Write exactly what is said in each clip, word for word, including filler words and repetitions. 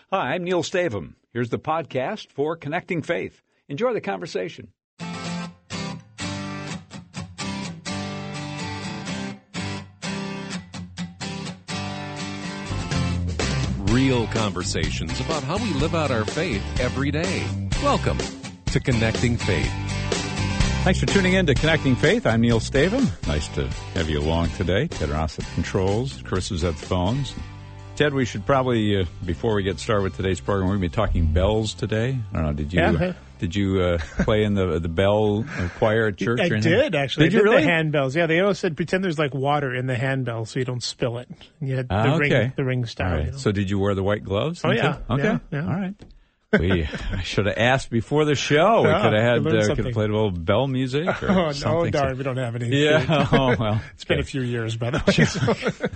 Hi, I'm Neil Stavum. Here's the podcast for Connecting Faith. Enjoy the conversation. Real conversations about how we live out our faith every day. Welcome to Connecting Faith. Thanks for tuning in to Connecting Faith. I'm Neil Stavum. Nice to have you along today. Ted Ross at the controls. Chris is at the phones. Ted, we should probably, uh, before we get started with today's program, we're going to be talking bells today. I don't know, did you yeah. did you uh, play in the the bell choir at church? I or anything? did, actually. Did I you did really? the handbells. Yeah, they always said pretend there's like water in the handbell so you don't spill it. And you had the, Ah, okay. ring, the ring style. All right. You know? So did you wear the white gloves? Oh, yeah. Okay. Yeah, yeah. All right. We I should have asked before the show. We Yeah, could have had learned uh, something. could have played a little bell music or Oh, something. no, darn, we don't have any. Yeah. Oh, well. It's been okay. a few years, by the way. So.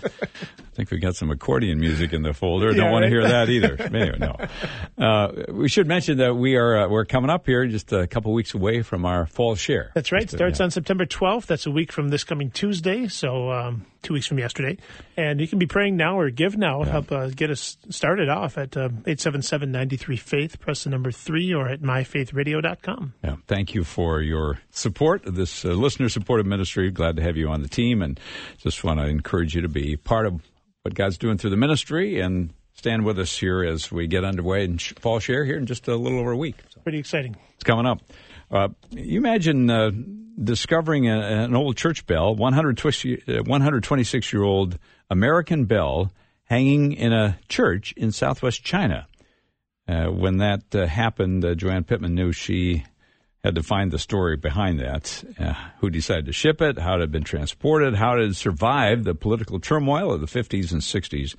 I think we got some accordion music in the folder. Yeah, Don't want right? to hear that either. Anyway, no. Uh, we should mention that we are uh, we're coming up here just a couple weeks away from our fall share. That's right. It Just, uh, starts yeah. on September twelfth. That's a week from this coming Tuesday, so um, two weeks from yesterday. And you can be praying now or give now. Yeah. Help uh, get us started off at uh, eight seven seven, nine three, faith. Press the number three or at my faith radio dot com. Yeah, thank you for your support of this uh, listener-supported ministry. Glad to have you on the team, and just want to encourage you to be part of what God's doing through the ministry and stand with us here as we get underway in fall share here in just a little over a week. So Pretty exciting. it's coming up. Uh, you imagine uh, discovering a, an old church bell, one hundred twenty-six-year-old American bell, hanging in a church in southwest China. Uh, when that uh, happened, uh, Joanne Pittman knew she had to find the story behind that. Uh, who decided to ship it? How it had been transported? How it had survived the political turmoil of the fifties and sixties?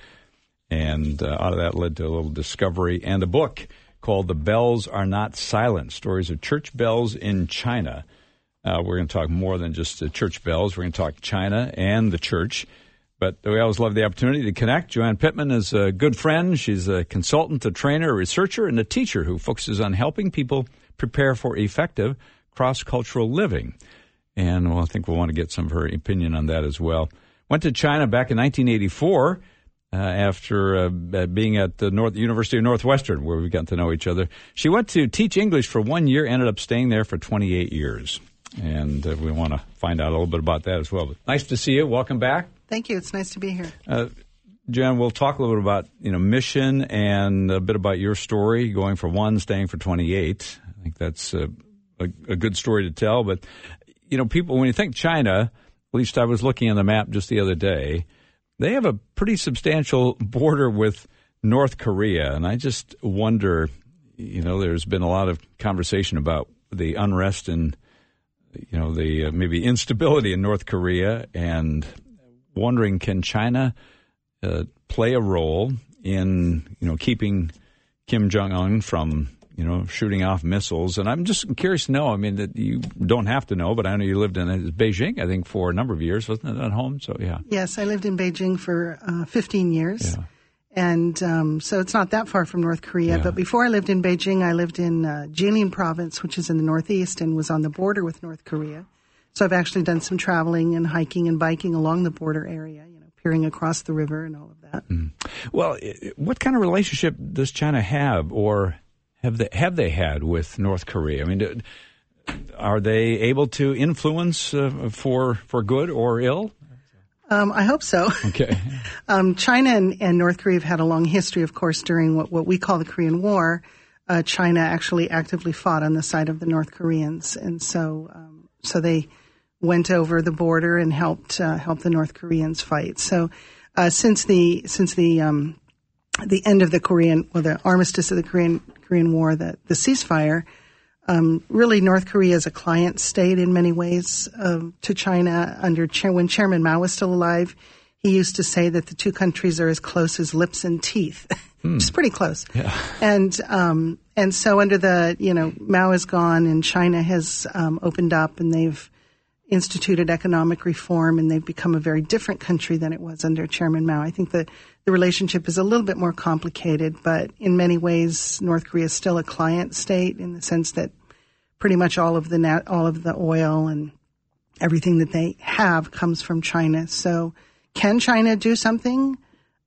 And uh, out of that led to a little discovery and a book called The Bells Are Not Silent, Stories of Church Bells in China. Uh, we're going to talk more than just the church bells. We're going to talk China and the church. But we always love the opportunity to connect. Joanne Pittman is a good friend. She's a consultant, a trainer, a researcher, and a teacher who focuses on helping people prepare for effective cross-cultural living. And well, I think we'll want to get some of her opinion on that as well. Went to China back in nineteen eighty-four uh, after uh, being at the North University of Northwestern, where we got to know each other. She went to teach English for one year, ended up staying there for twenty-eight years. And uh, we want to find out a little bit about that as well. But nice to see you. Welcome back. Thank you. It's nice to be here. Uh, Jen, we'll talk a little bit about, you know, mission and a bit about your story, going for one, staying for twenty-eight. I think that's a, a, a good story to tell. But, you know, people, when you think China, at least I was looking on the map just the other day, they have a pretty substantial border with North Korea. And I just wonder, you know, there's been a lot of conversation about the unrest and, you know, the uh, maybe instability in North Korea, and wondering, can China uh, play a role in, you know, keeping Kim Jong-un from, you know, shooting off missiles? And I'm just curious to know, I mean, that you don't have to know, but I know you lived in Beijing, I think, for a number of years, wasn't it, at home? So, yeah. Yes, I lived in Beijing for uh, fifteen years. Yeah. And um, so it's not that far from North Korea. Yeah. But before I lived in Beijing, I lived in uh, Jilin province, which is in the northeast and was on the border with North Korea. So I've actually done some traveling and hiking and biking along the border area, you know, peering across the river and all of that. Mm. Well, what kind of relationship does China have, or have they have they had with North Korea? I mean, are they able to influence uh, for for good or ill? Um, I hope so. Okay. um, China and, and North Korea have had a long history, of course, during what, what we call the Korean War. Uh, China actually actively fought on the side of the North Koreans. And so um, so they went over the border and helped uh, help the North Koreans fight. So uh, since the since the um, the end of the Korean, well, the armistice of the Korean Korean War, the, the ceasefire, Um, really, North Korea is a client state in many ways um, to China. Under Chair, when Chairman Mao was still alive, he used to say that the two countries are as close as lips and teeth, Hmm. which is pretty close. Yeah. And um, and so under the, you know, Mao is gone and China has um, opened up and they've instituted economic reform and they've become a very different country than it was under Chairman Mao. I think that the relationship is a little bit more complicated, but in many ways, North Korea is still a client state in the sense that pretty much all of the nat- all of the oil and everything that they have comes from China. So can China do something?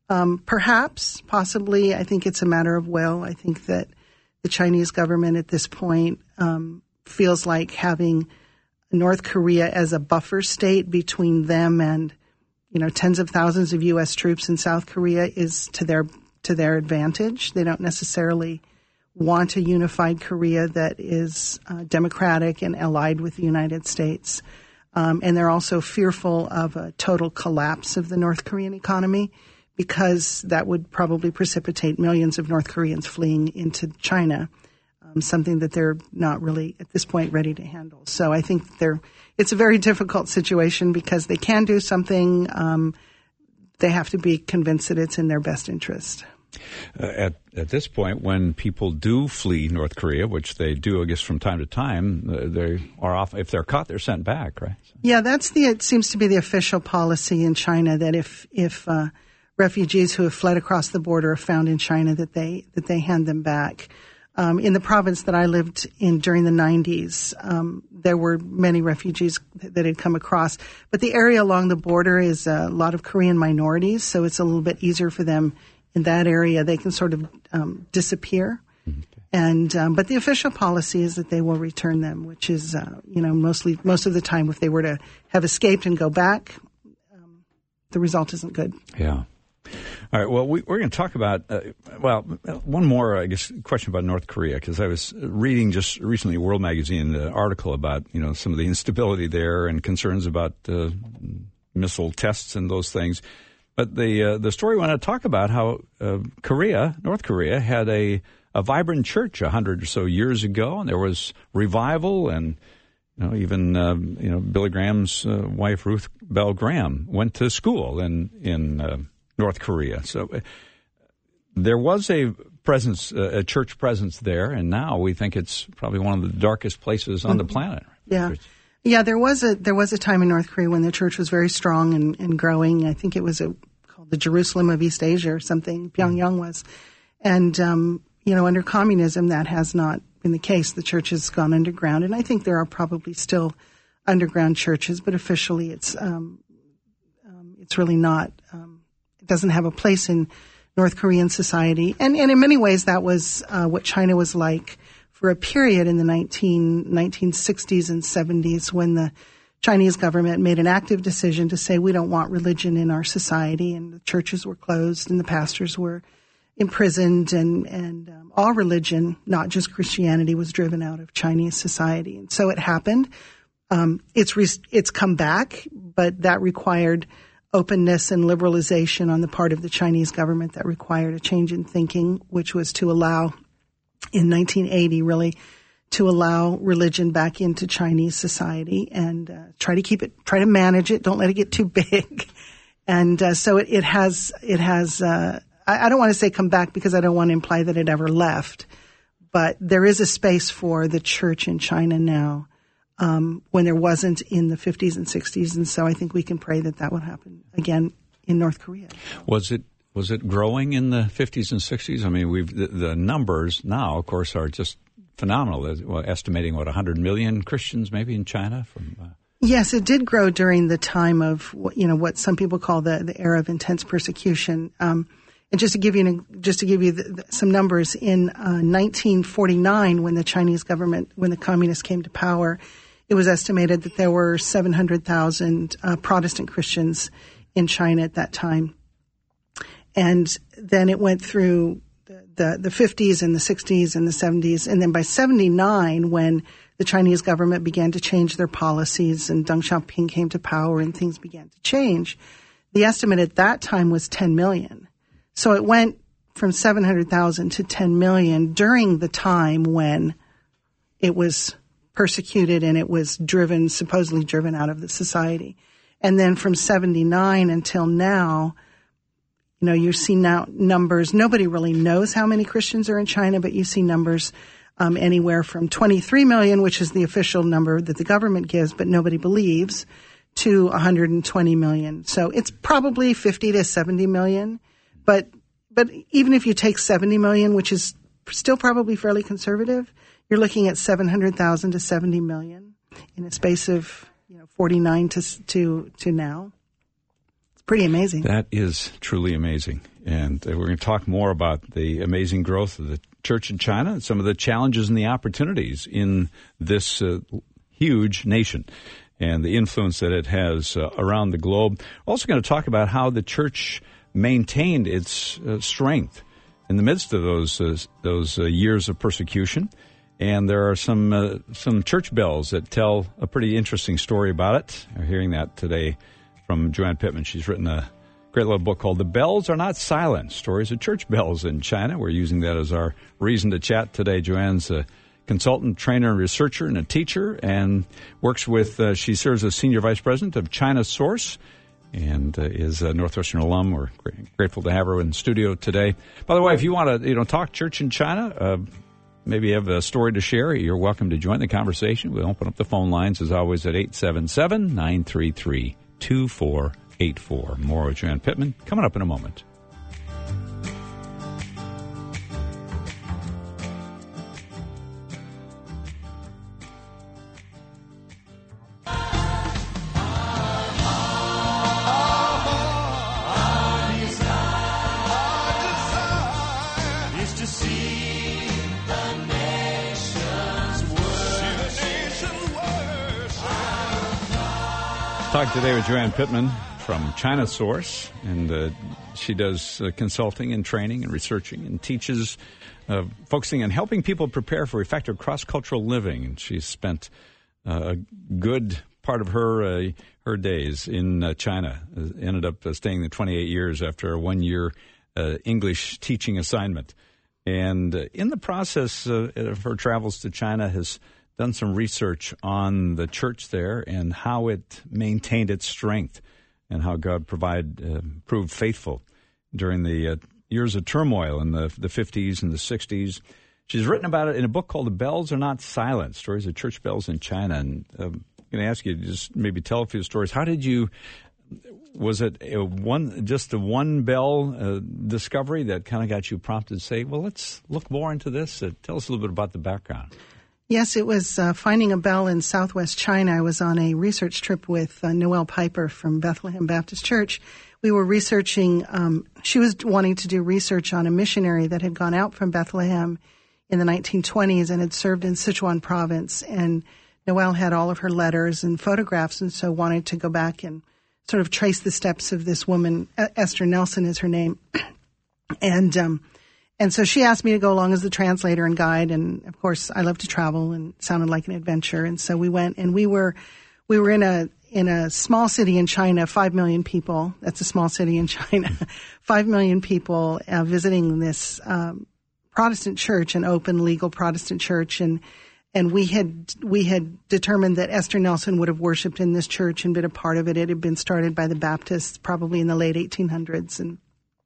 Um, perhaps, possibly, I think it's a matter of will. I think that the Chinese government at this point um, feels like having North Korea as a buffer state between them and, you know, tens of thousands of U S troops in South Korea is to their to their advantage. They don't necessarily want a unified Korea that is uh, democratic and allied with the United States. Um, and they're also fearful of a total collapse of the North Korean economy, because that would probably precipitate millions of North Koreans fleeing into China, um, something that they're not really at this point ready to handle. So I think they're, it's a very difficult situation because they can do something. Um, they have to be convinced that it's in their best interest. Uh, at at this point, when people do flee North Korea, which they do, I guess, from time to time, uh, they are off. If they're caught, they're sent back, right? So. Yeah, that's the. It seems to be the official policy in China that if if uh, refugees who have fled across the border are found in China, that they that they hand them back. Um, in the province that I lived in during the nineties, um, there were many refugees that, that had come across, but the area along the border is a lot of Korean minorities, so it's a little bit easier for them. In that area, they can sort of um, disappear, okay. and um, but the official policy is that they will return them, which is uh, you know mostly most of the time, if they were to have escaped and go back, um, the result isn't good. Yeah. All right. Well, we, we're going to talk about uh, well one more, I guess, question about North Korea, because I was reading just recently World Magazine an article about you know some of the instability there and concerns about uh, missile tests and those things. But the uh, the story wanted to talk about how uh, Korea, North Korea, had a, a vibrant church a hundred or so years ago, and there was revival, and you know even uh, you know Billy Graham's uh, wife Ruth Bell Graham went to school in in uh, North Korea. So uh, there was a presence, uh, a church presence there, and now we think it's probably one of the darkest places on mm-hmm. the planet. Yeah. Yeah, there was a there was a time in North Korea when the church was very strong and, and growing. I think it was a, called the Jerusalem of East Asia or something. Pyongyang was, and um, you know, under communism, that has not been the case. The church has gone underground, and I think there are probably still underground churches, but officially, it's um, um, it's really not. Um, it doesn't have a place in North Korean society, and and in many ways, that was uh, what China was like for a period in the nineteen sixties and seventies, when the Chinese government made an active decision to say we don't want religion in our society, and the churches were closed and the pastors were imprisoned, and, and um, all religion, not just Christianity, was driven out of Chinese society. And so it happened. Um, it's re- it's come back, but that required openness and liberalization on the part of the Chinese government. That required a change in thinking, which was to allow in nineteen eighty, really, to allow religion back into Chinese society and uh, try to keep it, try to manage it, don't let it get too big. And uh, so it, it has, it has. Uh, I, I don't want to say come back because I don't want to imply that it ever left, but there is a space for the church in China now um, when there wasn't in the fifties and sixties, and so I think we can pray that that will happen again in North Korea. Was it? Was it growing in the fifties and sixties? I mean, we've the, the numbers now, of course, are just phenomenal. Well, estimating, what, one hundred million Christians maybe in China? From uh... Yes, it did grow during the time of, you know, what some people call the, the era of intense persecution. Um, and just to give you just to give you the, the, some numbers, in uh, nineteen forty-nine, when the Chinese government, when the communists came to power, it was estimated that there were seven hundred thousand uh, Protestant Christians in China at that time. And then it went through the, the, the fifties and the sixties and the seventies. And then by seventy-nine, when the Chinese government began to change their policies and Deng Xiaoping came to power and things began to change, the estimate at that time was ten million. So it went from seven hundred thousand to ten million during the time when it was persecuted and it was driven, supposedly driven out of the society. And then from seventy-nine until now, you know, you see now numbers, nobody really knows how many Christians are in China, but you see numbers um, anywhere from twenty-three million, which is the official number that the government gives, but nobody believes, to one hundred twenty million. So it's probably fifty to seventy million. But but even if you take seventy million, which is still probably fairly conservative, you're looking at seven hundred thousand to seventy million in a space of, you know, forty-nine to to to now. pretty amazing. That is truly amazing. And uh, we're going to talk more about the amazing growth of the church in China and some of the challenges and the opportunities in this uh, huge nation and the influence that it has uh, around the globe. We're also going to talk about how the church maintained its uh, strength in the midst of those uh, those uh, years of persecution. And there are some uh, some church bells that tell a pretty interesting story about it. We're hearing that today from Joanne Pittman. She's written a great little book called The Bells Are Not Silent, Stories of Church Bells in China. We're using that as our reason to chat today. Joanne's a consultant, trainer, and researcher, and a teacher, and works with, uh, she serves as Senior Vice President of China Source, and uh, is a Northwestern alum. We're grateful to have her in the studio today. By the way, if you want to you know, talk church in China, uh, maybe you have a story to share, you're welcome to join the conversation. We'll open up the phone lines, as always, at eight seven seven, nine three three, two four eight four. More with Joanne Pittman coming up in a moment. Talk today with Joanne Pittman from China Source, and uh, she does uh, consulting and training and researching and teaches, uh, focusing on helping people prepare for effective cross-cultural living. And she's spent uh, a good part of her uh, her days in uh, China. Uh, ended up uh, staying there twenty-eight years after a one-year uh, English teaching assignment. And uh, in the process uh, of her travels to China, has done some research on the church there and how it maintained its strength and how God provide, uh, proved faithful during the uh, years of turmoil in the, the fifties and the sixties. She's written about it in a book called The Bells Are Not Silent, Stories of Church Bells in China. And uh, I'm going to ask you to just maybe tell a few stories. How did you, was it a one just a one bell uh, discovery that kind of got you prompted to say, well, let's look more into this? Uh, tell us a little bit about the background. Yes, it was uh, finding a bell in southwest China. I was on a research trip with uh, Noelle Piper from Bethlehem Baptist Church. We were researching, um, she was wanting to do research on a missionary that had gone out from Bethlehem in the nineteen twenties and had served in Sichuan province. And Noelle had all of her letters and photographs, and so wanted to go back and sort of trace the steps of this woman. Esther Nelson is her name. and um And so she asked me to go along as the translator and guide. And of course, I love to travel, and it sounded like an adventure. And so we went, and we were, we were in a, in a small city in China, five million people. That's a small city in China. Five million people uh, visiting this, um, Protestant church, an open legal Protestant church. And, and we had, we had determined that Esther Nelson would have worshiped in this church and been a part of it. It had been started by the Baptists probably in the late eighteen hundreds. And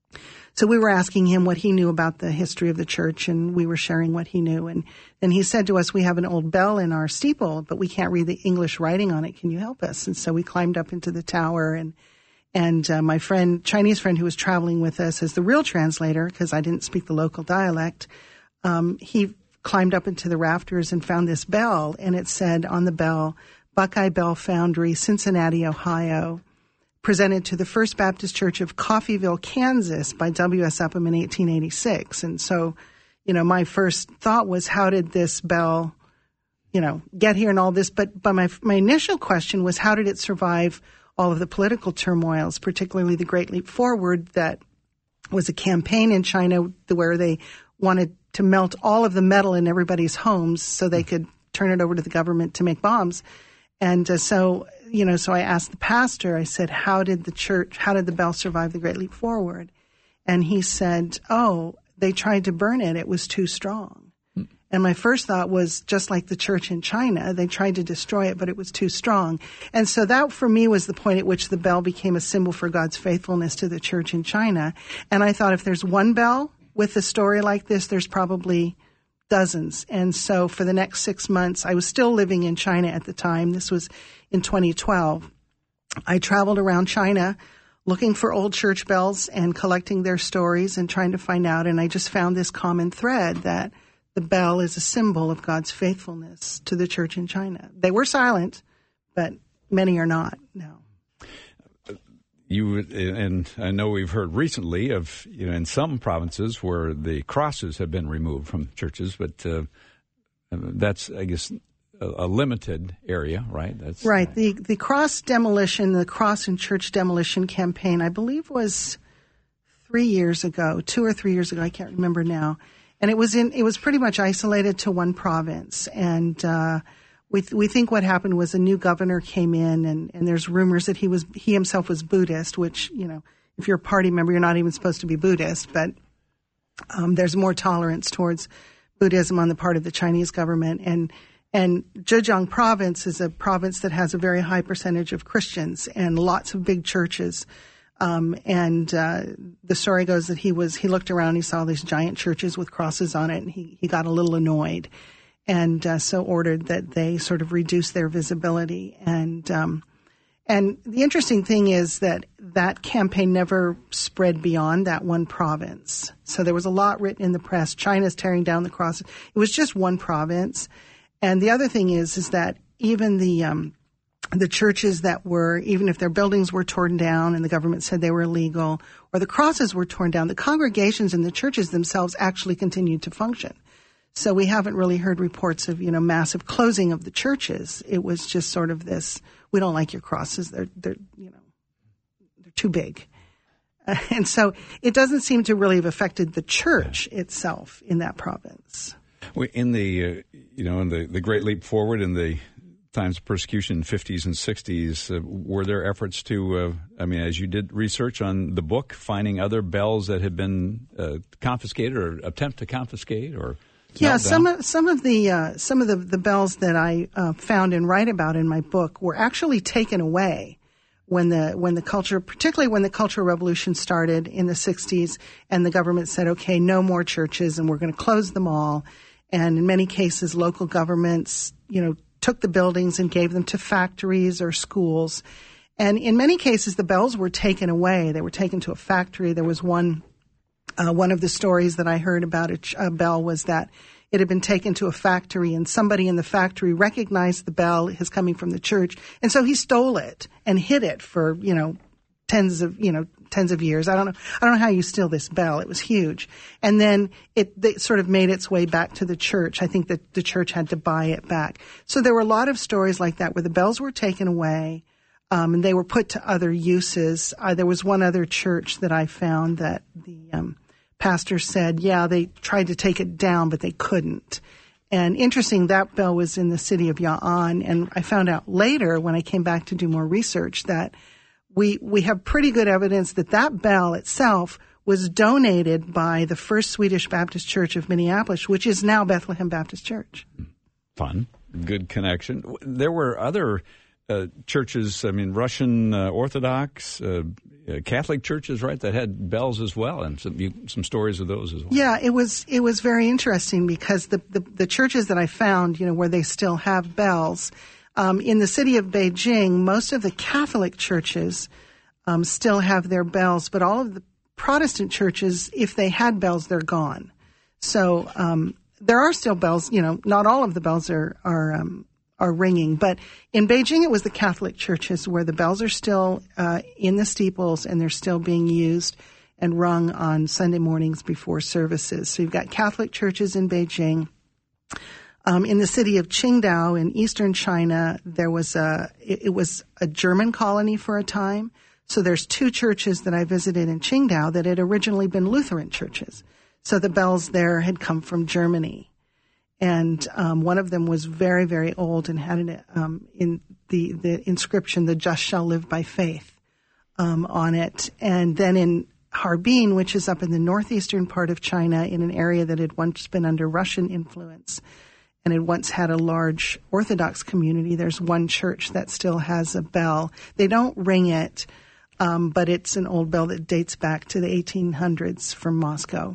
so we were asking him what he knew about the history of the church, and we were sharing what he knew. And then he said to us, we have an old bell in our steeple, but we can't read the English writing on it. Can you help us? And so we climbed up into the tower, and and uh, my friend, Chinese friend who was traveling with us as the real translator, because I didn't speak the local dialect, um, he climbed up into the rafters and found this bell, and it said on the bell, Buckeye Bell Foundry, Cincinnati, Ohio, presented to the First Baptist Church of Coffeyville, Kansas by W S Upham in eighteen eighty-six. And so, you know, my first thought was, how did this bell, you know, get here and all this? But, but my, my initial question was, how did it survive all of the political turmoils, particularly the Great Leap Forward that was a campaign in China where they wanted to melt all of the metal in everybody's homes so they could turn it over to the government to make bombs. And uh, so, you know, so I asked the pastor, I said, how did the church, how did the bell survive the Great Leap Forward? And he said, oh, they tried to burn it. It was too strong. Hmm. And my first thought was, just like the church in China, they tried to destroy it, but it was too strong. And so that for me was the point at which the bell became a symbol for God's faithfulness to the church in China. And I thought, if there's one bell with a story like this, there's probably dozens. And so for the next six months, I was still living in China at the time. This was in twenty twelve. I traveled around China looking for old church bells and collecting their stories and trying to find out. And I just found this common thread that the bell is a symbol of God's faithfulness to the church in China. They were silent, but many are not now. you and I know we've heard recently of, you know, in some provinces where the crosses have been removed from churches, but uh, that's, I guess, a, a limited area, right? That's right. The the cross demolition, the cross and church demolition campaign, I believe was three years ago, two or three years ago. I can't remember now. And it was in it was pretty much isolated to one province, and uh, we we think what happened was a new governor came in, and, and there's rumors that he was he himself was Buddhist, which, you know, if you're a party member, you're not even supposed to be Buddhist, but um, there's more tolerance towards Buddhism on the part of the Chinese government, and and Zhejiang province is a province that has a very high percentage of Christians and lots of big churches. Um, and uh, the story goes that he was he looked around, he saw these giant churches with crosses on it, and he, he got a little annoyed, and uh, so ordered that they sort of reduce their visibility. And um, and the interesting thing is that that campaign never spread beyond that one province. So there was a lot written in the press. China's tearing down the crosses. It was just one province. And the other thing is is that even the um, the churches that were, even if their buildings were torn down and the government said they were illegal, or the crosses were torn down, the congregations and the churches themselves actually continued to function. So we haven't really heard reports of, you know, massive closing of the churches. It was just sort of this, we don't like your crosses. They're, they're, you know, they're too big. Uh, and so it doesn't seem to really have affected the church itself in that province. In the, uh, you know, in the, the Great Leap Forward in the times of persecution in fifties and sixties, uh, were there efforts to, uh, I mean, as you did research on the book, finding other bells that had been uh, confiscated or attempt to confiscate or yeah, some of, some of the uh, some of the, the bells that I uh, found and write about in my book were actually taken away when the when the culture, particularly when the Cultural Revolution started in the sixties, and the government said, okay, no more churches, and we're going to close them all. And in many cases, local governments, you know, took the buildings and gave them to factories or schools. And in many cases, the bells were taken away. They were taken to a factory. There was one, uh, one of the stories that I heard about a, a bell was that it had been taken to a factory, and somebody in the factory recognized the bell as coming from the church. And so he stole it and hid it for, you know, tens of, you know, tens of years. I don't know. I don't know how you steal this bell. It was huge. And then it, it sort of made its way back to the church. I think that the church had to buy it back. So there were a lot of stories like that where the bells were taken away, um, and they were put to other uses. Uh, there was one other church that I found that the um, pastor said, yeah, they tried to take it down, but they couldn't. And interesting, that bell was in the city of Ya'an. And I found out later when I came back to do more research that We we have pretty good evidence that that bell itself was donated by the First Swedish Baptist Church of Minneapolis, which is now Bethlehem Baptist Church. Fun. Good connection. There were other uh, churches, I mean, Russian uh, Orthodox, uh, uh, Catholic churches, right, that had bells as well, and some you, some stories of those as well. Yeah, it was it was very interesting because the, the, the churches that I found, you know, where they still have bells, Um, in the city of Beijing, most of the Catholic churches um, still have their bells, but all of the Protestant churches, if they had bells, they're gone. So um, there are still bells. You know, not all of the bells are are um, are ringing, but in Beijing, it was the Catholic churches where the bells are still uh, in the steeples and they're still being used and rung on Sunday mornings before services. So you've got Catholic churches in Beijing. Um, in the city of Qingdao in eastern China, there was a, it, it was a German colony for a time. So there's two churches that I visited in Qingdao that had originally been Lutheran churches. So the bells there had come from Germany. And um, one of them was very, very old and had an, um, in the, the inscription, "The just shall live by faith," um, on it. And then in Harbin, which is up in the northeastern part of China in an area that had once been under Russian influence, and it once had a large Orthodox community, there's one church that still has a bell. They don't ring it, um, but it's an old bell that dates back to the eighteen hundreds from Moscow.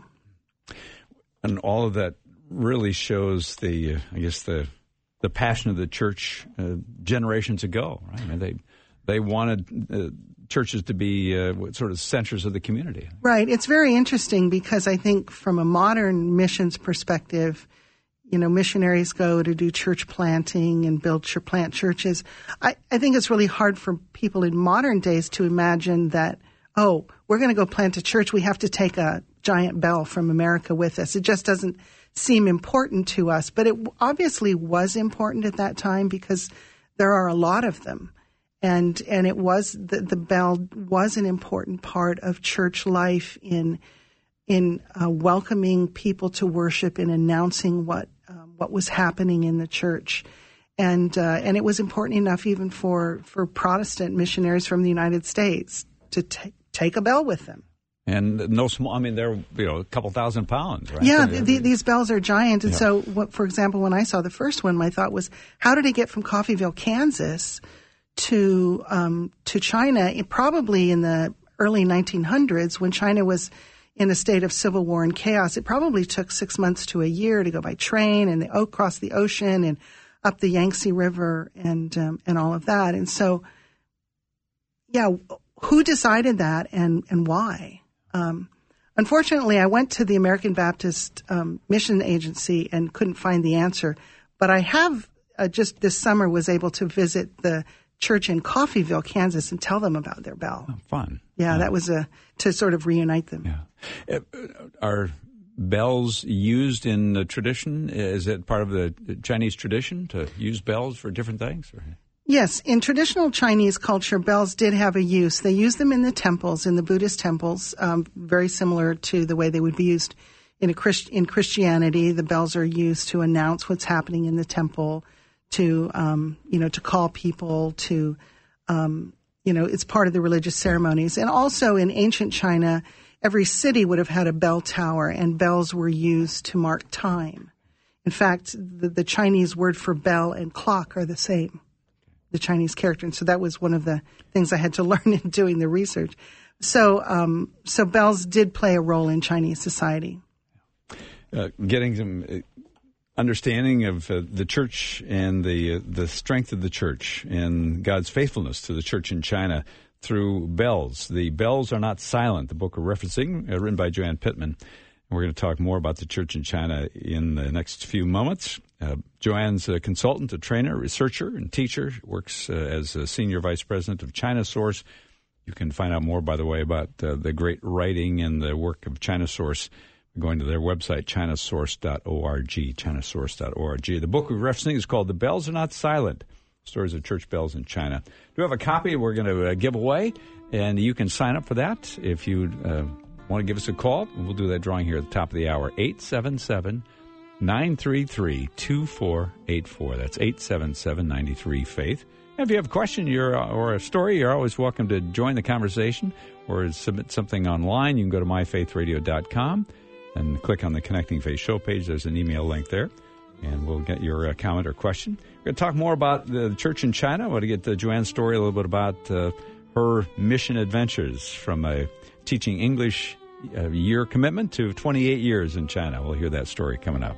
And all of that really shows the, uh, I guess, the the passion of the church uh, generations ago, right? I mean, they they wanted uh, churches to be uh, sort of centers of the community. Right. It's very interesting because I think from a modern missions perspective, you know, missionaries go to do church planting and build ch- plant churches. I, I think it's really hard for people in modern days to imagine that, oh, we're going to go plant a church. We have to take a giant bell from America with us. It just doesn't seem important to us. But it obviously was important at that time because there are a lot of them. And and it was the, the bell was an important part of church life in in uh, welcoming people to worship and announcing what um, what was happening in the church, and uh, and it was important enough even for, for Protestant missionaries from the United States to t- take a bell with them. And no small, I mean, they're, you know, a couple thousand pounds, right? Yeah, the, the, these bells are giant. And yeah. so, what, for example, when I saw the first one, my thought was, how did it get from Coffeyville, Kansas to um, to China? It, probably in the early nineteen hundreds, when China was in a state of civil war and chaos, it probably took six months to a year to go by train and the, across the ocean and up the Yangtze River and um, and all of that. And so, yeah, who decided that and, and why? Um, unfortunately, I went to the American Baptist um, Mission Agency and couldn't find the answer. But I have uh, just this summer was able to visit the church in Coffeyville, Kansas, and tell them about their bell. Oh, fun. Yeah, yeah, that was a to sort of reunite them. Yeah. Are bells used in the tradition? Is it part of the Chinese tradition to use bells for different things? Or? Yes, in traditional Chinese culture, bells did have a use. They used them in the temples, in the Buddhist temples, um, very similar to the way they would be used in a Christ- in Christianity. The bells are used to announce what's happening in the temple, to um, you know, to call people, to um, you know, it's part of the religious ceremonies. And also in ancient China, every city would have had a bell tower, and bells were used to mark time. In fact, the, the Chinese word for bell and clock are the same, the Chinese character. And so that was one of the things I had to learn in doing the research. So, um, so bells did play a role in Chinese society. Uh, getting some uh, understanding of uh, the church and the uh, the strength of the church and God's faithfulness to the church in China through bells. The Bells Are Not Silent, the book we're referencing, uh, written by Joanne Pittman. And we're going to talk more about the church in China in the next few moments. Uh, Joanne's a consultant, a trainer, researcher, and teacher. She works uh, as a senior vice president of China Source. You can find out more, by the way, about uh, the great writing and the work of China Source going to their website, china source dot org, china source dot org. The book we're referencing is called The Bells Are Not Silent, Stories of Church Bells in China. We have a copy we're going to uh, give away, and you can sign up for that if you uh, want to give us a call. We'll do that drawing here at the top of the hour, eight seven seven, nine three three, two four eight four. That's eight seven seven, nine three, faith. And if you have a question you're, or a story, you're always welcome to join the conversation or submit something online. You can go to my faith radio dot com. and click on the Connecting Faith show page. There's an email link there, and we'll get your uh, comment or question. We're going to talk more about the church in China. I want to get to Joanne's story, a little bit about uh, her mission adventures from a teaching English uh, year commitment to twenty-eight years in China. We'll hear that story coming up.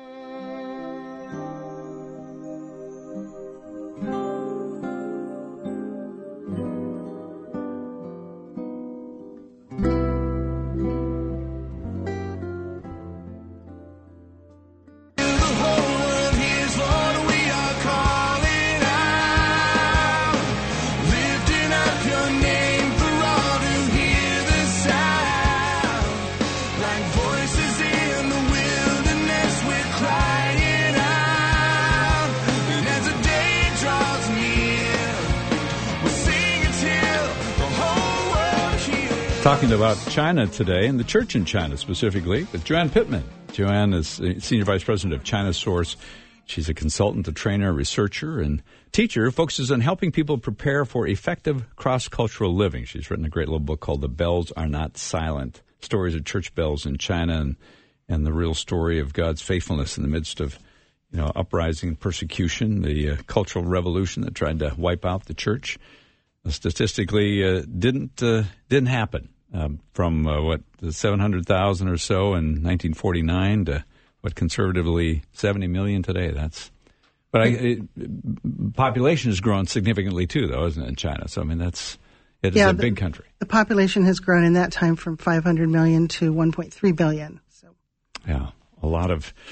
Talking about China today and the church in China specifically with Joanne Pittman. Joanne is Senior Vice President of China Source. She's a consultant, a trainer, a researcher, and teacher who focuses on helping people prepare for effective cross-cultural living. She's written a great little book called The Bells Are Not Silent, Stories of Church Bells in China and, and the real story of God's faithfulness in the midst of, you know, uprising and persecution, the uh, cultural revolution that tried to wipe out the church. Uh, statistically, uh, didn't uh, didn't happen. Um, from, uh, what, seven hundred thousand or so in nineteen forty-nine to, what, conservatively seventy million today. That's, but I, it, population has grown significantly too, though, isn't it, in China? So, I mean, that's, it is yeah, a the, big country. The population has grown in that time from five hundred million to one point three billion. So, yeah, a lot of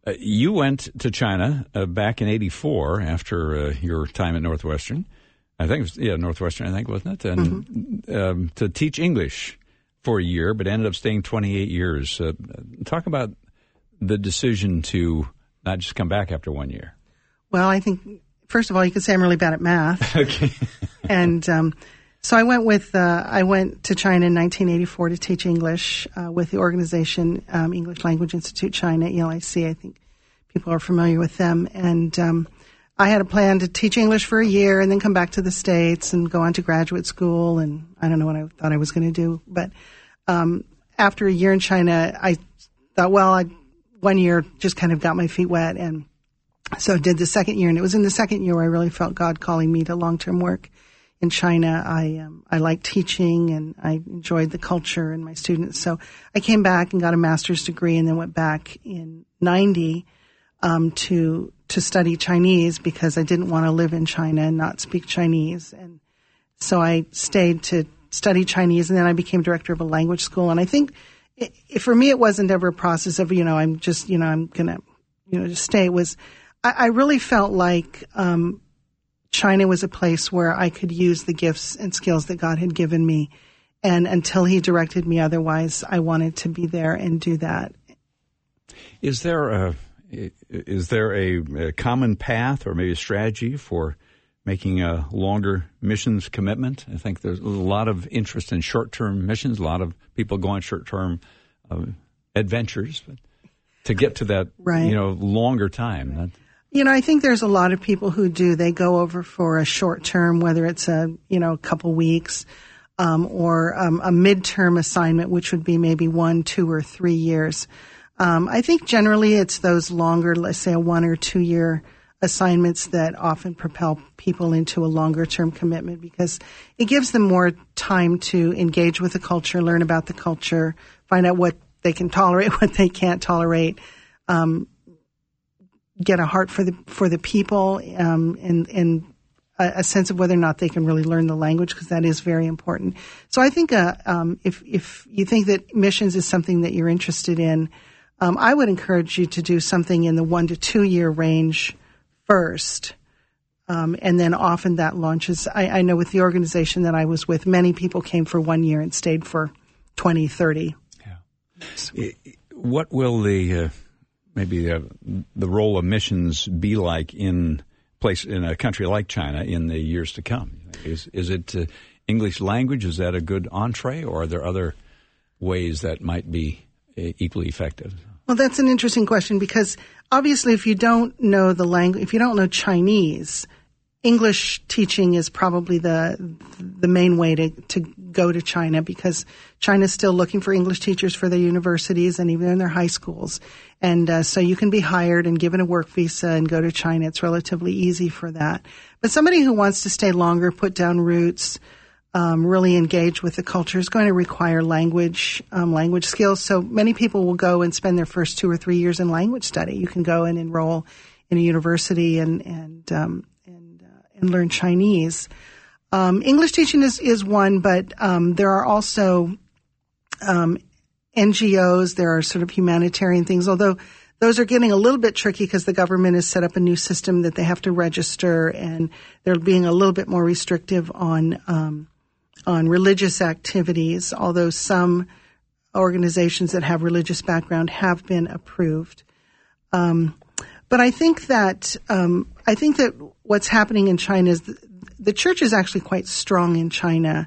Uh, you went to China uh, back in eighty-four after uh, your time at Northwestern. I think it was, yeah, Northwestern, I think, wasn't it? And mm-hmm. um, to teach English for a year, but ended up staying twenty-eight years. Uh, talk about the decision to not just come back after one year. Well, I think, first of all, you could say I'm really bad at math. Okay. and um, so I went with, uh, I went to China in nineteen eighty-four to teach English uh, with the organization um, English Language Institute China, E L I C. I think people are familiar with them. And um, I had a plan to teach English for a year and then come back to the States and go on to graduate school. And I don't know what I thought I was going to do. But um, after a year in China, I thought, well, I, one year just kind of got my feet wet. And so did the second year. And it was in the second year where I really felt God calling me to long-term work in China. I um, I liked teaching and I enjoyed the culture and my students. So I came back and got a master's degree and then went back in ninety um, to to study Chinese because I didn't want to live in China and not speak Chinese. And so I stayed to study Chinese, and then I became director of a language school. And I think it, it, for me, it wasn't ever a process of, you know, I'm just, you know, I'm going to, you know, just stay. It was, I, I really felt like um, China was a place where I could use the gifts and skills that God had given me. And until he directed me otherwise, I wanted to be there and do that. Is there a, is there a, a common path or maybe a strategy for making a longer missions commitment? I think there's a lot of interest in short-term missions, a lot of people go on short-term uh, adventures but to get to that, right. you know, longer time. That, You know, I think there's a lot of people who do. They go over for a short term, whether it's a, you know, a couple weeks, um, or um, a midterm assignment, which would be maybe one, two, or three years. Um, I think generally it's those longer, let's say a one or two year assignments that often propel people into a longer term commitment because it gives them more time to engage with the culture, learn about the culture, find out what they can tolerate, what they can't tolerate, um, get a heart for the for the people, um, and and a, a sense of whether or not they can really learn the language, because that is very important. So I think uh, um, if if you think that missions is something that you're interested in, um, I would encourage you to do something in the one to two year range first, um, and then often that launches. I, I know with the organization that I was with, many people came for one year and stayed for twenty, thirty. Yeah. What will the uh maybe uh, the role of missions be like in place in a country like China in the years to come? Is is it uh, English language? Is that a good entree, or are there other ways that might be uh, equally effective? Well, that's an interesting question because obviously, if you don't know the language, if you don't know Chinese, English teaching is probably the the main way to, to go to China, because China's still looking for English teachers for their universities and even in their high schools. And uh, so you can be hired and given a work visa and go to China. It's relatively easy for that. But somebody who wants to stay longer, put down roots, um, really engage with the culture is going to require language, um, language skills. So many people will go and spend their first two or three years in language study. You can go and enroll in a university and, and, um, and, uh, and learn Chinese. Um, English teaching is, is one, but, um, there are also, um, N G Os, there are sort of humanitarian things, although those are getting a little bit tricky because the government has set up a new system that they have to register, and they're being a little bit more restrictive on um, on religious activities, although some organizations that have religious background have been approved. Um, but I think that um, I think that what's happening in China is the, the church is actually quite strong in China,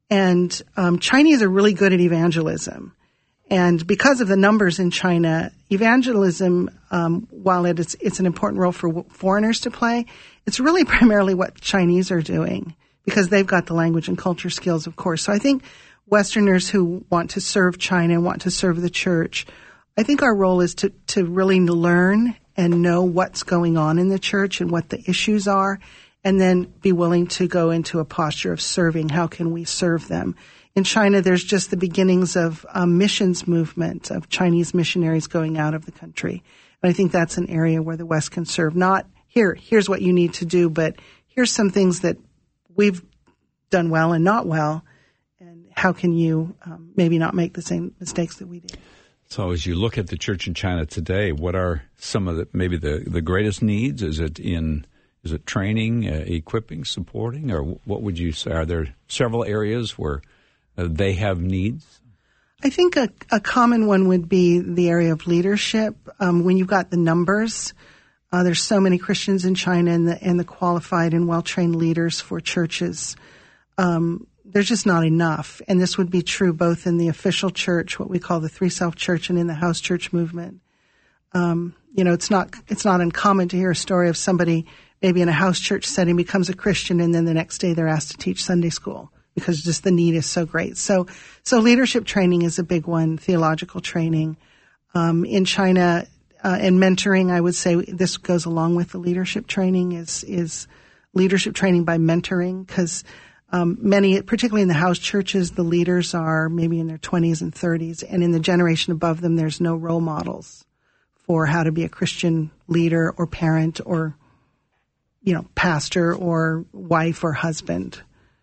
and um, Chinese are really good at evangelism. And because of the numbers in China, evangelism, um, while it is, it's an important role for foreigners to play, it's really primarily what Chinese are doing because they've got the language and culture skills, of course. So I think Westerners who want to serve China and want to serve the church, I think our role is to, to really learn and know what's going on in the church and what the issues are, and then be willing to go into a posture of serving. How can we serve them? In China, there's just the beginnings of a missions movement of Chinese missionaries going out of the country. And I think that's an area where the West can serve. Not here, here's what you need to do, but here's some things that we've done well and not well, and how can you um, maybe not make the same mistakes that we did. So as you look at the church in China today, what are some of the maybe the, the greatest needs? Is it in is it training, uh, equipping, supporting, or what would you say? Are there several areas where uh, they have needs? I think a, a common one would be the area of leadership. Um, when you've got the numbers, uh, there's so many Christians in China and the, and the qualified and well-trained leaders for churches. Um, there's just not enough. And this would be true both in the official church, what we call the Three Self Church, and in the house church movement. Um, you know, it's not, it's not uncommon to hear a story of somebody maybe in a house church setting becomes a Christian and then the next day they're asked to teach Sunday school because just the need is so great. So, so leadership training is a big one, theological training. Um, in China, uh, and mentoring, I would say this goes along with the leadership training is, is leadership training by mentoring, because Um, many, particularly in the house churches, the leaders are maybe in their twenties and thirties, and in the generation above them, there's no role models for how to be a Christian leader or parent or, you know, pastor or wife or husband.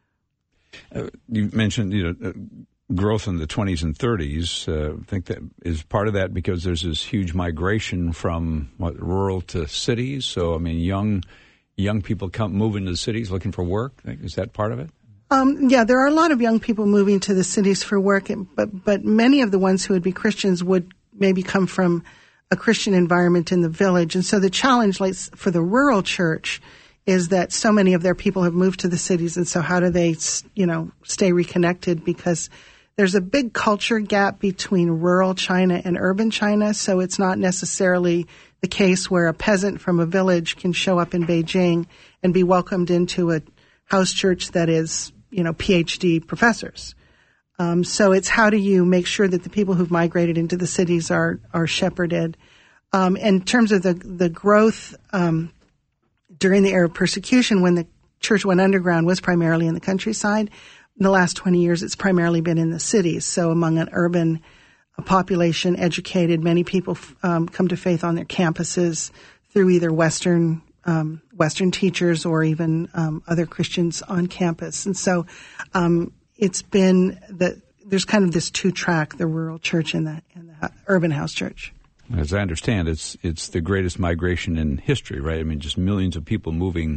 Uh, you mentioned, you know, uh, growth in the twenties and thirties. Uh, I think that is part of that because there's this huge migration from what, rural to cities. So, I mean, young young people come move into the cities looking for work. Is that part of it? Um, yeah, there are a lot of young people moving to the cities for work, but but many of the ones who would be Christians would maybe come from a Christian environment in the village. And so the challenge like, for the rural church is that so many of their people have moved to the cities, and so how do they, you know, stay reconnected? Because there's a big culture gap between rural China and urban China, so it's not necessarily the case where a peasant from a village can show up in Beijing and be welcomed into a house church that is, you know, P H D professors. Um, so it's how do you make sure that the people who've migrated into the cities are are shepherded. Um, in terms of the the growth um, during the era of persecution, when the church went underground, was primarily in the countryside. In the last twenty years, it's primarily been in the cities. So among an urban population, educated, many people um, come to faith on their campuses through either Western um, Western teachers or even um, other Christians on campus. And so um, it's been that there's kind of this two track: the rural church and the, and the urban house church. As I understand, it's it's the greatest migration in history, right? I mean, just millions of people moving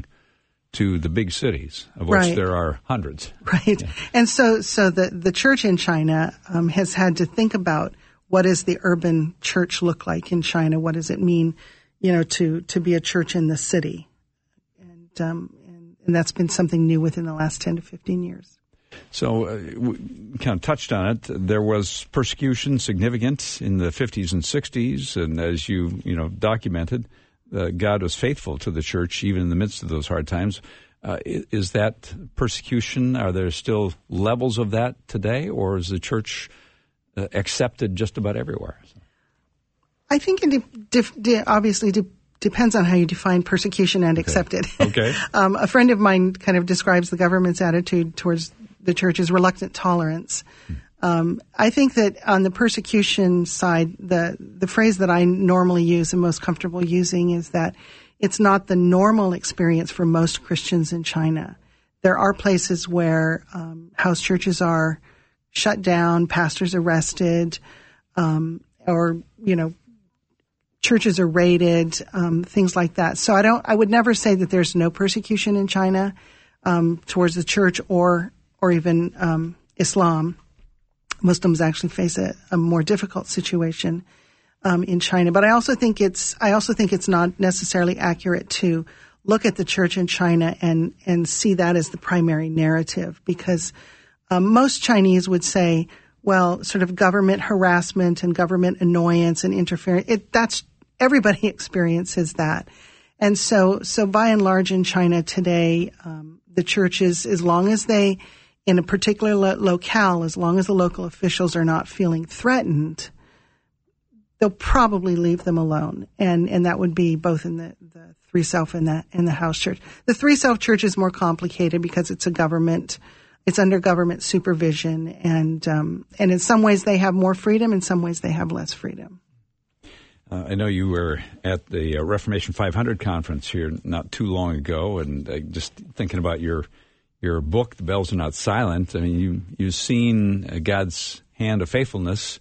to the big cities, of which right. there are hundreds. Right. Yeah. And so so the, the church in China um, has had to think about what does the urban church look like in China? What does it mean, you know, to, to be a church in the city? And, um, and, and that's been something new within the last ten to fifteen years. So uh, we kind of touched on it. There was persecution significant in the fifties and sixties, and as you, you know, documented, Uh, God was faithful to the church even in the midst of those hard times. Uh, is, is that persecution, are there still levels of that today, or is the church uh, accepted just about everywhere? I think it de- de- obviously de- depends on how you define persecution and okay. accepted. Okay. um, a friend of mine kind of describes the government's attitude towards the church as reluctant tolerance. Hmm. Um, I think that on the persecution side, the, the phrase that I normally use and most comfortable using is that it's not the normal experience for most Christians in China. There are places where um, house churches are shut down, pastors arrested, um, or, you know, churches are raided, um, things like that. So I don't, I would never say that there's no persecution in China um, towards the church or, or even um, Islam. Muslims actually face a, a more difficult situation um, in China, but I also think it's I also think it's not necessarily accurate to look at the church in China and and see that as the primary narrative, because um, most Chinese would say, well, sort of government harassment and government annoyance and interference. It, that's everybody experiences that, and so so by and large in China today, um, the churches, as long as they in a particular lo- locale, as long as the local officials are not feeling threatened, they'll probably leave them alone. And and that would be both in the, the Three Self and the, and the house church. The Three Self church is more complicated because it's a government, it's under government supervision. And, um, and in some ways they have more freedom, in some ways they have less freedom. Uh, I know you were at the uh, Reformation five hundred conference here not too long ago, and uh, just thinking about your Your book, The Bells Are Not Silent. I mean, you, you've seen God's hand of faithfulness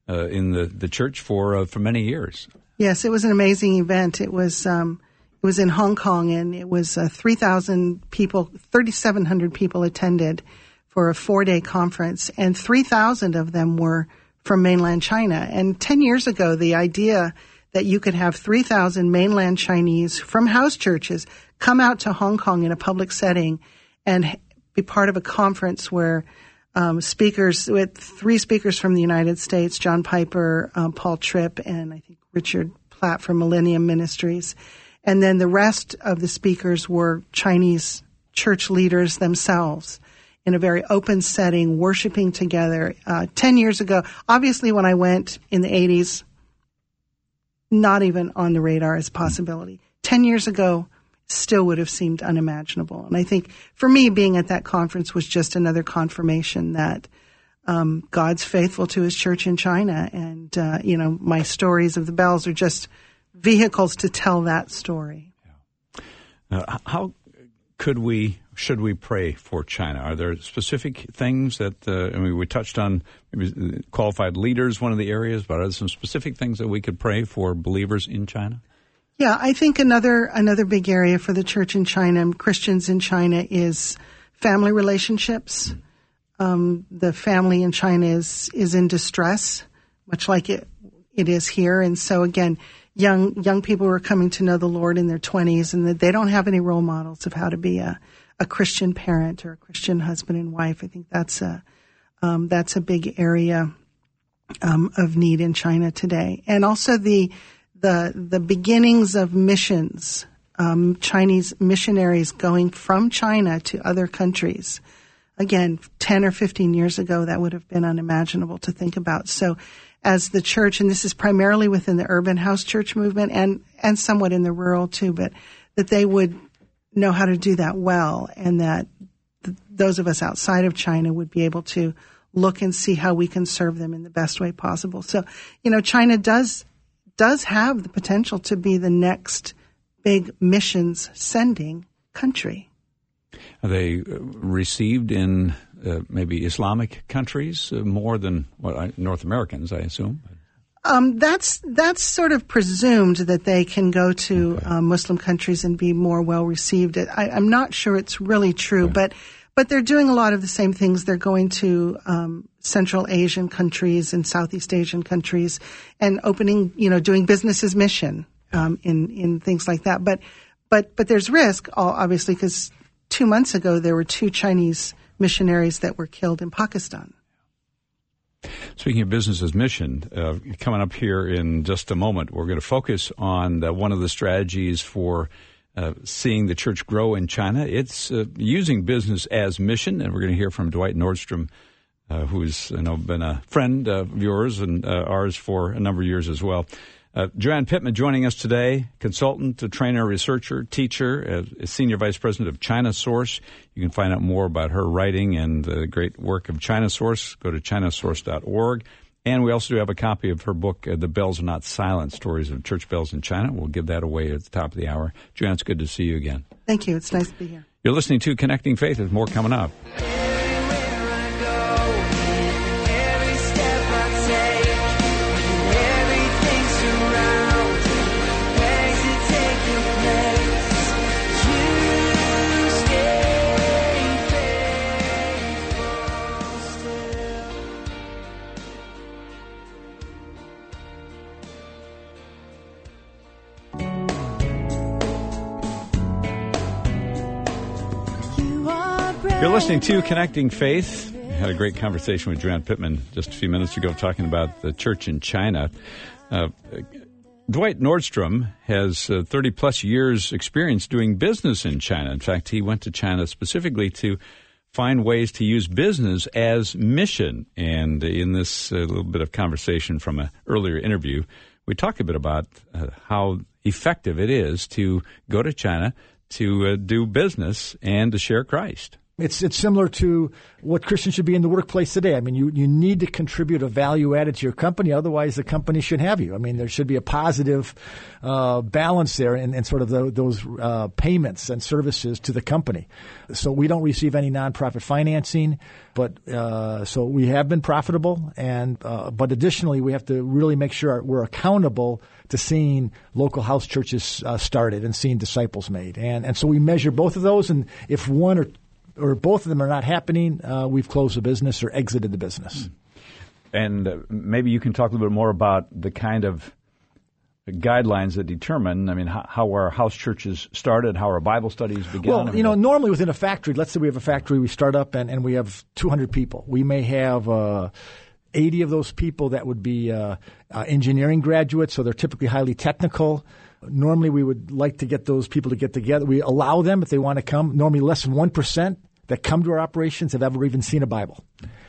uh, in the, the church for uh, for many years. Yes, it was an amazing event. It was um, it was in Hong Kong, and it was uh, three thousand people, three thousand seven hundred people attended for a four-day conference, and three thousand of them were from mainland China. And ten years ago, the idea that you could have three thousand mainland Chinese from house churches come out to Hong Kong in a public setting and be part of a conference where um, speakers, with three speakers from the United States, John Piper, um, Paul Tripp, and I think Richard Platt from Millennium Ministries. And then the rest of the speakers were Chinese church leaders themselves in a very open setting, worshiping together. Uh, ten years ago, obviously when I went in the eighties, not even on the radar as a possibility. Ten years ago, still would have seemed unimaginable. And I think for me, being at that conference was just another confirmation that um, God's faithful to his church in China. And, uh, you know, my stories of the bells are just vehicles to tell that story. Yeah. Uh, how could we, should we pray for China? Are there specific things that, uh, I mean, we touched on maybe qualified leaders, one of the areas, but are there some specific things that we could pray for believers in China? Yeah, I think another another big area for the church in China and Christians in China is family relationships. Um, the family in China is is in distress, much like it it is here. And so again, young young people are coming to know the Lord in their twenties, and that they don't have any role models of how to be a, a Christian parent or a Christian husband and wife. I think that's a um, that's a big area um, of need in China today, and also the the the beginnings of missions, um, Chinese missionaries going from China to other countries. Again, ten or fifteen years ago, that would have been unimaginable to think about. So as the church, and this is primarily within the urban house church movement and, and somewhat in the rural too, but that they would know how to do that well, and that th- those of us outside of China would be able to look and see how we can serve them in the best way possible. So, you know, China does does have the potential to be the next big missions sending country. Are they received in uh, maybe Islamic countries uh, more than well, North Americans, I assume? Um, that's that's sort of presumed that they can go to okay. uh, Muslim countries and be more well received. I, I'm not sure it's really true, okay. but but they're doing a lot of the same things. They're going to um, Central Asian countries and Southeast Asian countries and opening, you know, doing business as mission um, in in things like that. But but but there's risk, obviously, because two months ago there were two Chinese missionaries that were killed in Pakistan. Speaking of business as mission, uh, coming up here in just a moment, we're going to focus on the, one of the strategies for uh, seeing the church grow in China. It's uh, using business as mission, and we're going to hear from Dwight Nordstrom, uh, who's you know been a friend of yours and uh, ours for a number of years as well. Uh, Joanne Pittman joining us today, consultant, a trainer, researcher, teacher, uh, senior vice president of China Source. You can find out more about her writing and the great work of China Source. Go to china source dot org. And we also do have a copy of her book, uh, The Bells Are Not Silent, Stories of Church Bells in China. We'll give that away at the top of the hour. Joanne, it's good to see you again. Thank you. It's nice to be here. You're listening to Connecting Faith. There's more coming up. You're listening to Connecting Faith. We had a great conversation with Joanne Pittman just a few minutes ago talking about the church in China. Uh, Dwight Nordstrom has uh, thirty-plus years experience doing business in China. In fact, he went to China specifically to find ways to use business as mission. And in this uh, little bit of conversation from an earlier interview, we talked a bit about uh, how effective it is to go to China to uh, do business and to share Christ. It's it's similar to what Christians should be in the workplace today. I mean, you, you need to contribute a value added to your company. Otherwise, the company should have you. I mean, there should be a positive uh, balance there in, in sort of the, those uh, payments and services to the company. So we don't receive any nonprofit financing, but uh, so we have been profitable. And uh, but additionally, we have to really make sure we're accountable to seeing local house churches uh, started and seeing disciples made. And and so we measure both of those. And if one or or both of them are not happening, uh, we've closed the business or exited the business. And uh, maybe you can talk a little bit more about the kind of guidelines that determine, I mean, how, how our house churches started, how our Bible studies began. Well, I mean, you know, normally within a factory, let's say we have a factory, we start up and, and we have two hundred people. We may have uh, eighty of those people that would be uh, uh, engineering graduates, so they're typically highly technical. Normally, we would like to get those people to get together. We allow them if they want to come. Normally, less than one percent that come to our operations have ever even seen a Bible.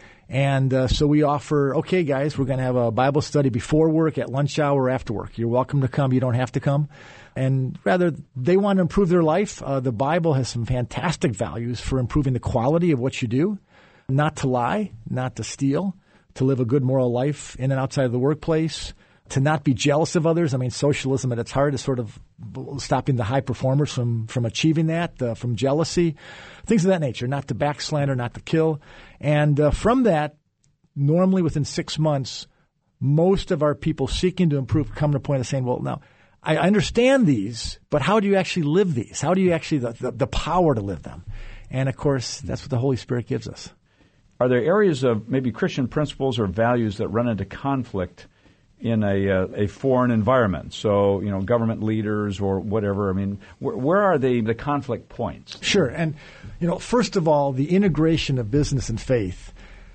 And uh, so we offer, okay, guys, we're going to have a Bible study before work, at lunch hour, after work. You're welcome to come. You don't have to come. And rather, they want to improve their life. Uh, the Bible has some fantastic values for improving the quality of what you do. Not to lie, not to steal, to live a good moral life in and outside of the workplace, to not be jealous of others. I mean, socialism at its heart is sort of stopping the high performers from, from achieving that, uh, from jealousy, things of that nature, not to backslander, not to kill. And uh, from that, normally within six months, most of our people seeking to improve come to the point of saying, well, now, I understand these, but how do you actually live these? How do you actually, the, the, the power to live them? And, of course, that's what the Holy Spirit gives us. Are there areas of maybe Christian principles or values that run into conflict in a uh, a foreign environment? So, you know, government leaders or whatever. I mean, wh- where are the, the conflict points? Sure. And, you know, first of all, the integration of business and faith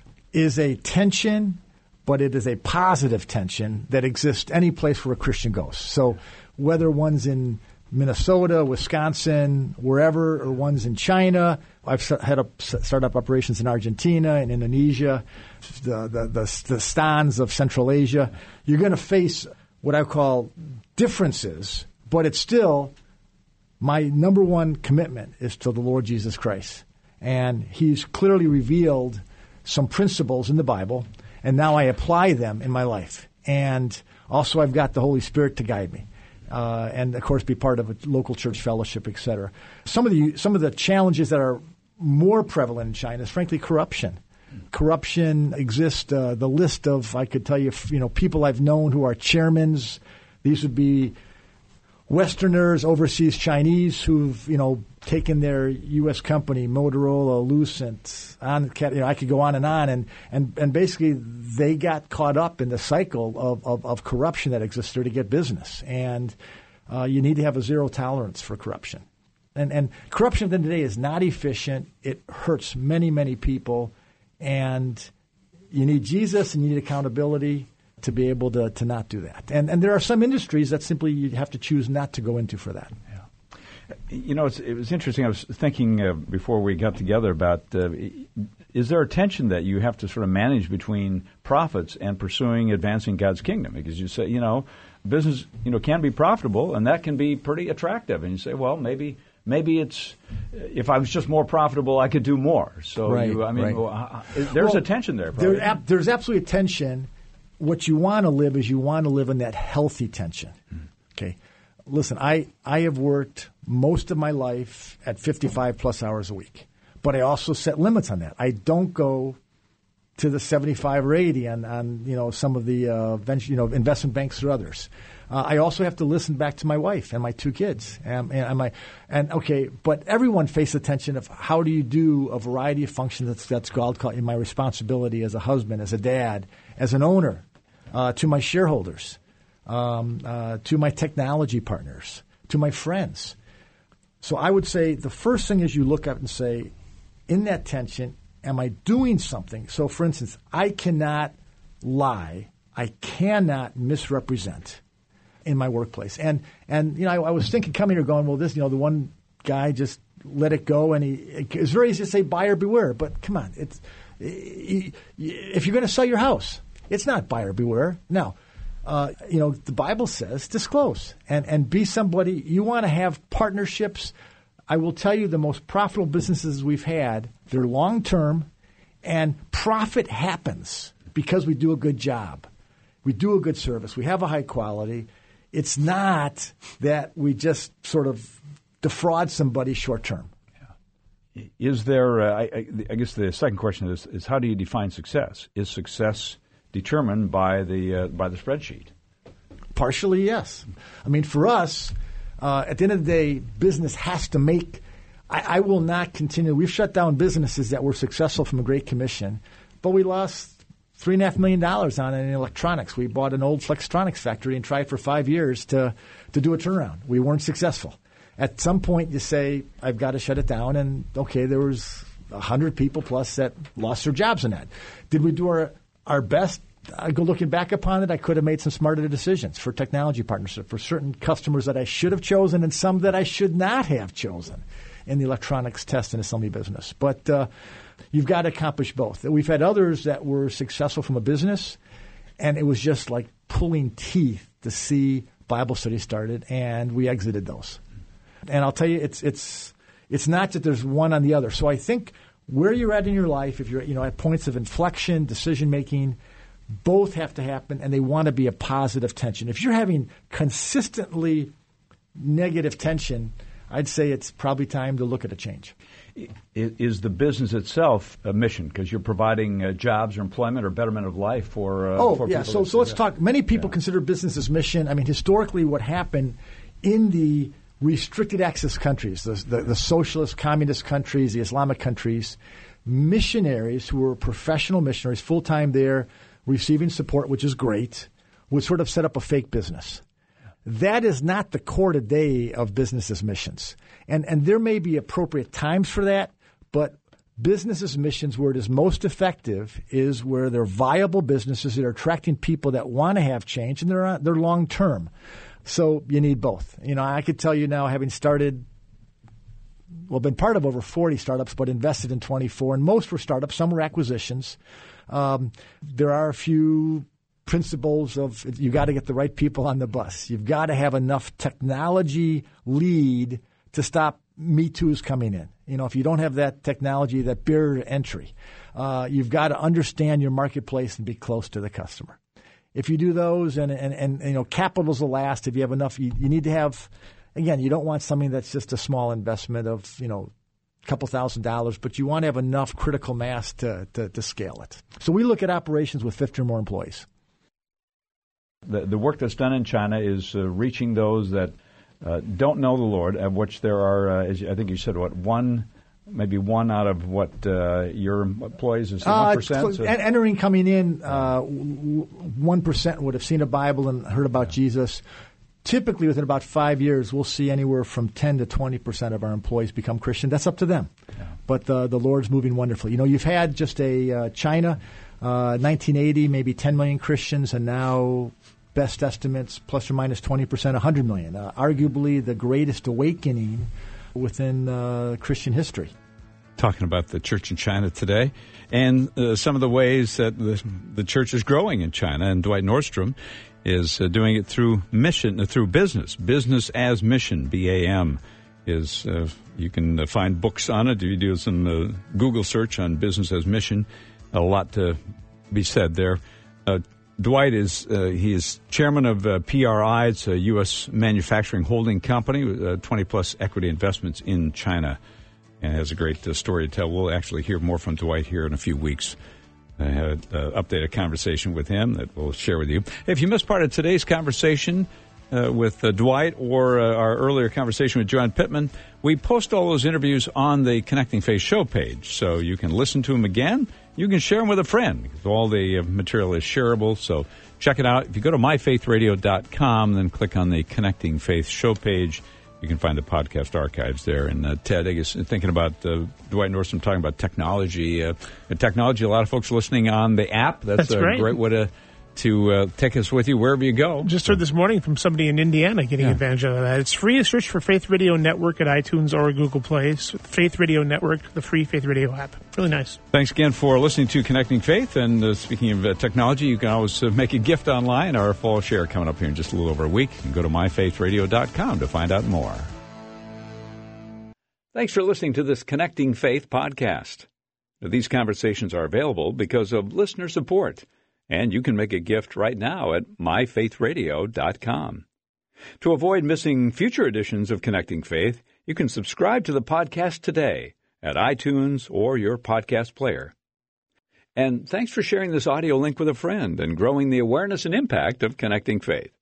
is a tension, but it is a positive tension that exists any place where a Christian goes. So whether one's in Minnesota, Wisconsin, wherever, or one's in China. I've had up, started up operations in Argentina and Indonesia, the, the, the, the stans of Central Asia. You're going to face what I call differences, but it's still my number one commitment is to the Lord Jesus Christ. And he's clearly revealed some principles in the Bible, and now I apply them in my life. And also I've got the Holy Spirit to guide me. Uh, and, of course, be part of a local church fellowship, et cetera. Some of the some of the challenges that are more prevalent in China is, frankly, corruption. Corruption exists. Uh, the list of, I could tell you, you know, people I've known who are chairmans. These would be Westerners, overseas Chinese who've, you know, taken their U S company, Motorola, Lucent, on, you know, I could go on and on, and, and, and basically they got caught up in the cycle of, of, of corruption that exists there to get business. And uh, you need to have a zero tolerance for corruption. And, and corruption at the end of the day is not efficient. It hurts many, many people. And you need Jesus and you need accountability to be able to, to not do that. And, and there are some industries that simply you have to choose not to go into for that. You know, it's, it was interesting. I was thinking uh, before we got together about, uh, is there a tension that you have to sort of manage between profits and pursuing advancing God's kingdom? Because you say, you know, business, you know, can be profitable, and that can be pretty attractive. And you say, well, maybe maybe it's, if I was just more profitable, I could do more. So, right, you, I mean, right. well, there's well, a tension there. Probably. There, ab- there's absolutely a tension. What you want to live is you want to live in that healthy tension. Mm. Okay. Listen, I, I have worked most of my life at fifty-five plus hours a week, but I also set limits on that. I don't go to the seventy-five or eighty on, on you know, some of the uh, venture, you know, investment banks or others. Uh, I also have to listen back to my wife and my two kids. And, and, my, and okay, but everyone faces the tension of how do you do a variety of functions that's, that's called, called in my responsibility as a husband, as a dad, as an owner, uh, to my shareholders. Um, uh, to my technology partners, to my friends. So I would say the first thing is you look up and say, in that tension, am I doing something? So, for instance, I cannot lie. I cannot misrepresent in my workplace. And, and you know, I, I was thinking coming here going, well, this, you know, the one guy just let it go. And he, it's very easy to say buyer beware. But come on, it's if you're going to sell your house, it's not buyer beware. No. Uh, you know, the Bible says disclose and, and be somebody. You want to have partnerships. I will tell you the most profitable businesses we've had, they're long-term, and profit happens because we do a good job. We do a good service. We have a high quality. It's not that we just sort of defraud somebody short-term. Yeah. Is there, uh, I, I guess the second question is, is how do you define success? Is success determined by the uh, by the spreadsheet? Partially, yes. I mean, for us, uh, at the end of the day, business has to make – I will not continue. We've shut down businesses that were successful from a Great Commission, but we lost three point five million dollars on it in electronics. We bought an old Flextronics factory and tried for five years to, to do a turnaround. We weren't successful. At some point, you say, I've got to shut it down, and, okay, there was one hundred people plus that lost their jobs in that. Did we do our, our best? I go looking back upon it, I could have made some smarter decisions for technology partnership, for certain customers that I should have chosen and some that I should not have chosen in the electronics test and assembly business. But uh, you've got to accomplish both. We've had others that were successful from a business, and it was just like pulling teeth to see Bible study started, and we exited those. And I'll tell you, it's it's it's not that there's one on the other. So I think where you're at in your life, if you're you know at points of inflection, decision making, both have to happen, and they want to be a positive tension. If you're having consistently negative tension, I'd say it's probably time to look at a change. Is the business itself a mission because you're providing uh, jobs or employment or betterment of life for uh, oh for yeah people? So so let's yeah. talk. Many people yeah. consider business as mission. I mean, historically, what happened in the restricted access countries, the, the, the socialist, communist countries, the Islamic countries, missionaries who were professional missionaries, full time there, receiving support, which is great, would sort of set up a fake business. That is not the core today of business as missions. And and there may be appropriate times for that, but business as missions where it is most effective is where they're viable businesses that are attracting people that want to have change, and they're they're long term. So you need both. You know, I could tell you now, having started, well, been part of over forty startups, but invested in twenty-four, and most were startups, some were acquisitions. Um, there are a few principles of you got to get the right people on the bus. You've got to have enough technology lead to stop Me Too's coming in. You know, if you don't have that technology, that barrier to entry, uh, you've got to understand your marketplace and be close to the customer. If you do those, and and, and you know, capital's the last. If you have enough, you, you need to have. Again, you don't want something that's just a small investment of you know. couple thousand dollars, but you want to have enough critical mass to, to, to scale it. So we look at operations with fifty or more employees. The, the work that's done in China is uh, reaching those that uh, don't know the Lord, of which there are, uh, as I think you said, what, one, maybe one out of what uh, your employees is one percent? Uh, so entering, coming in, uh, one percent would have seen a Bible and heard about yeah. Jesus. Typically, within about five years, we'll see anywhere from ten to twenty percent of our employees become Christian. That's up to them. Yeah. But uh, the Lord's moving wonderfully. You know, you've had just a uh, China, uh, nineteen eighty, maybe ten million Christians, and now best estimates, plus or minus twenty percent, one hundred million. Uh, arguably the greatest awakening within uh, Christian history. Talking about the church in China today and uh, some of the ways that the, the church is growing in China. And Dwight Nordstrom is uh, doing it through mission, uh, through business. Business as Mission, B A M, is, uh, you can uh, find books on it. If you do some uh, Google search on Business as Mission, a lot to be said there. Uh, Dwight is, uh, he is chairman of uh, P R I. It's a U S manufacturing holding company with uh, twenty plus equity investments in China, and has a great uh, story to tell. We'll actually hear more from Dwight here in a few weeks. I had an uh, updated conversation with him that we'll share with you. If you missed part of today's conversation uh, with uh, Dwight or uh, our earlier conversation with John Pittman, we post all those interviews on the Connecting Faith show page, so you can listen to them again. You can share them with a friend, because all the uh, material is shareable, so check it out. If you go to my faith radio dot com, then click on the Connecting Faith show page, you can find the podcast archives there. And uh, Ted, I guess, thinking about uh, Dwight Nordstrom talking about technology. Uh, technology, a lot of folks listening on the app. That's, That's a great. great way to, to uh, take us with you wherever you go. Just heard this morning from somebody in Indiana getting yeah. advantage of that. It's free to search for Faith Radio Network at iTunes or Google Play. Faith Radio Network, the free Faith Radio app. Really nice. Thanks again for listening to Connecting Faith. And uh, speaking of uh, technology, you can always uh, make a gift online. Our fall share coming up here in just a little over a week. You can go to my faith radio dot com to find out more. Thanks for listening to this Connecting Faith podcast. These conversations are available because of listener support, and you can make a gift right now at my faith radio dot com. To avoid missing future editions of Connecting Faith, you can subscribe to the podcast today at iTunes or your podcast player. And thanks for sharing this audio link with a friend and growing the awareness and impact of Connecting Faith.